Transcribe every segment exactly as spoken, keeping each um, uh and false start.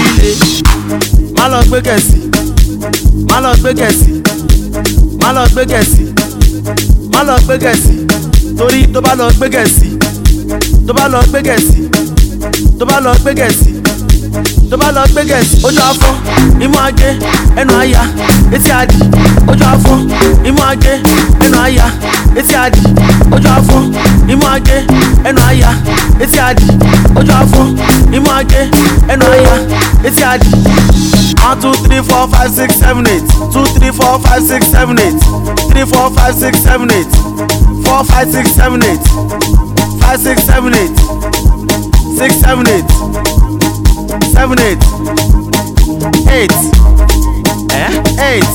líle. Má lọ gbé gẹ̀ẹ́sì, má lọ gbé gẹ̀ẹ́sì, má lọ gbé gẹ̀ẹ́sì, má lọ gbé gẹ̀ẹ́sì. Torí tó bá lọ gbé gẹ̀ẹ́sì, tó bá lọ gbé gẹ̀ẹ́sì, tó bá lọ gbé gẹ̀ẹ́sì, tó bá lọ gbé gẹ̀ẹ́sì. Ojú afọ́, imú agé, ẹnu àyà, etí adì. Ojú afọ́, imú agé, ẹnu àyà, etí adì. Ojú afọ́, imú agé, ẹnu àyà, etí adì. Ojú afọ́, imú agé, ẹnu àyà, etí adì. One, two, three, four, five, six, seven, eight. Two, three, four, five, six, seven, eight. Three, four, five, six, seven, eight. Four, five, six, seven, eight. Five, six, seven, eight. Six, seven, eight. Seven, eight. Eight. Eh? Eight.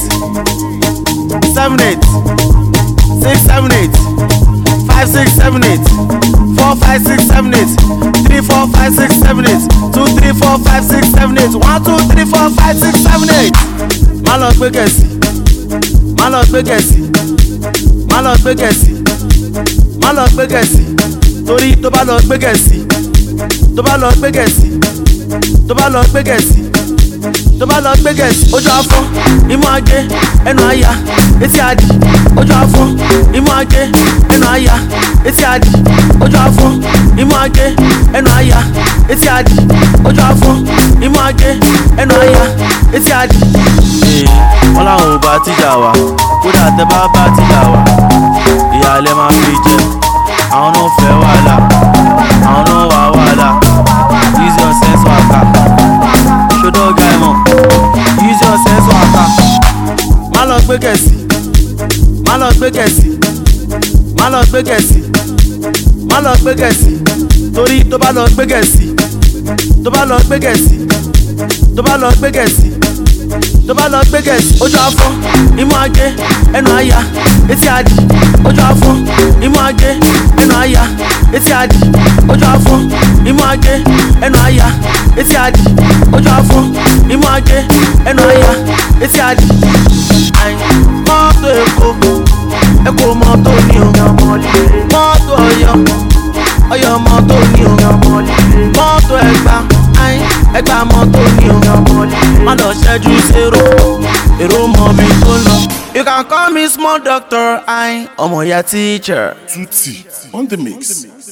Seven, eight. Six, seven, eight. Five, six, seven, eight. Four, five, six, seven, eight. Three, four, five, six, seven, eight. Two, three, four, five, six, seven, eight. One, two, three, four, five, six, seven, eight. Má lọ gbé gẹ̀ẹ́sì, má lọ gbé gẹ̀ẹ́sì, má lọ gbé gẹ̀ẹ́sì, má lọ gbé gẹ̀ẹ́sì. Torí tó bá lọ gbé gẹ̀ẹ́sì, tó bá lọ gbé gẹ̀ẹ́sì, tó bá lọ gbé gẹ̀ẹ́sì, tó bá lọ gbé gẹ̀ẹ́sì. Ojú afọ́, imú agé, ẹnu àyà, etí adì. Ojú afọ́, imú agé, ẹnu àyà, etí adì. Ojú afọ́, imú agé, ẹnu àyà, etí adì. Ojú afọ́, imú agé, ẹnu àyà, etí adì. Wọ́n láwọn ò bá tíjà wá, kódà tẹ bá bá tíjà wá, ìyàlẹ́ máa fi jẹ. Àwọn náà fẹ́ wàhálà, àwọn náà wà wàhálà. Use your sense waka, ṣodọ̀ ọ̀gá ẹ̀ mọ̀. Use your sense waka. Má lọ gbé gẹ̀ẹ́sì, má lọ gbé gẹ̀ẹ́sì, má lọ gbé gẹ̀ẹ́sì, má lọ gbé gẹ̀ẹ́sì. Torí tó bá lọ gbé gẹ̀ẹ́sì, tó bá lọ gbé gẹ̀ẹ́sì, tó bá lọ gbé gẹ̀ẹ́sì, tó bá lọ gbé gẹ̀ẹ́sì. Ojú afọ́, imú agé, ẹnu àyà, etí adì. Ojú afọ́, imú agé, ẹnu àyà, etí adì. Ojú afọ́, imú agé, ẹnu àyà, etí adì. Ojú afọ́, imú agé, ẹnu àyà, etí adì. Mọ́tò Èkó, Èkó mọ́tò ni o. Mọ́tò Ọ̀yọ́, Ọ̀yọ́ mọ́tò ni o. Mọ́tò Ẹ̀gbá, Ẹ̀gbá mọ́tò ni o. Má lọ ṣẹ́jú sérò, èrò mọ̀ mi tó lọ. You can call me small doctor, I ọmọ ya teacher. Tutti on the mix.